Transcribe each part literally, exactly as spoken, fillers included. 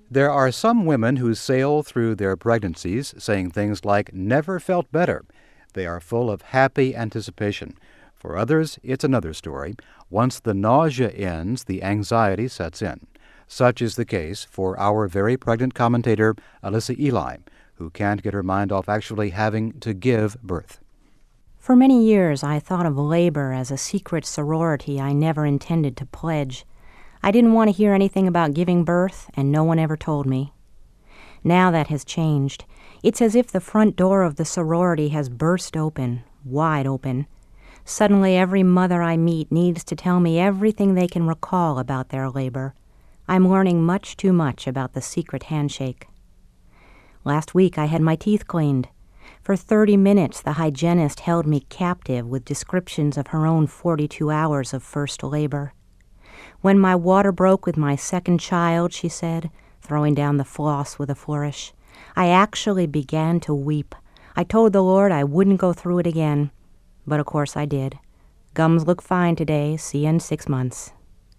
There are some women who sail through their pregnancies saying things like, "never felt better." They are full of happy anticipation. For others, it's another story. Once the nausea ends, the anxiety sets in. Such is the case for our very pregnant commentator, Alyssa Ely, who can't get her mind off actually having to give birth. For many years, I thought of labor as a secret sorority I never intended to pledge. I didn't want to hear anything about giving birth, and no one ever told me. Now that has changed. It's as if the front door of the sorority has burst open, wide open. Suddenly, every mother I meet needs to tell me everything they can recall about their labor. I'm learning much too much about the secret handshake. Last week, I had my teeth cleaned. For thirty minutes, the hygienist held me captive with descriptions of her own forty-two hours of first labor. When my water broke with my second child, she said, throwing down the floss with a flourish, I actually began to weep. I told the Lord I wouldn't go through it again. But of course I did. Gums look fine today. See you in six months.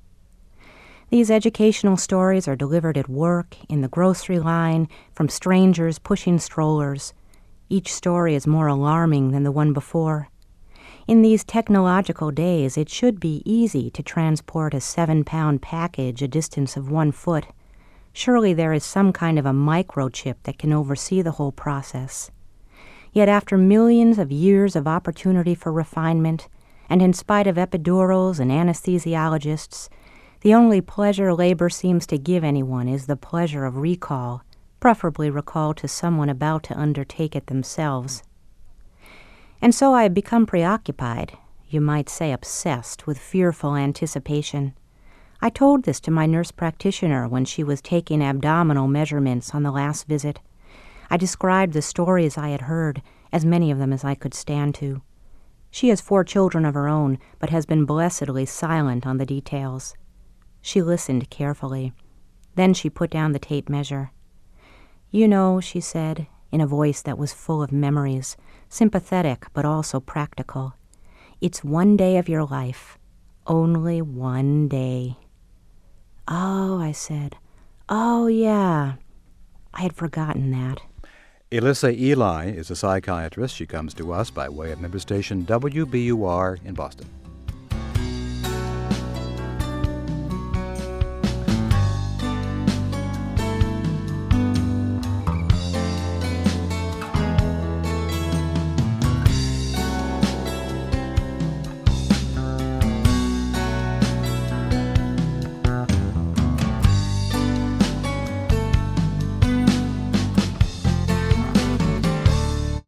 These educational stories are delivered at work, in the grocery line, from strangers pushing strollers. Each story is more alarming than the one before. In these technological days, it should be easy to transport a seven-pound package a distance of one foot. Surely there is some kind of a microchip that can oversee the whole process. Yet after millions of years of opportunity for refinement, and in spite of epidurals and anesthesiologists, the only pleasure labor seems to give anyone is the pleasure of recall, preferably recall to someone about to undertake it themselves. And so I have become preoccupied, you might say obsessed, with fearful anticipation. I told this to my nurse practitioner when she was taking abdominal measurements on the last visit. I described the stories I had heard, as many of them as I could stand to. She has four children of her own, but has been blessedly silent on the details. She listened carefully. Then she put down the tape measure. "You know," she said, in a voice that was full of memories, sympathetic but also practical, "it's one day of your life, only one day." "Oh," I said, "oh, yeah." I had forgotten that. Alyssa Ely is a psychiatrist. She comes to us by way of member station W B U R in Boston.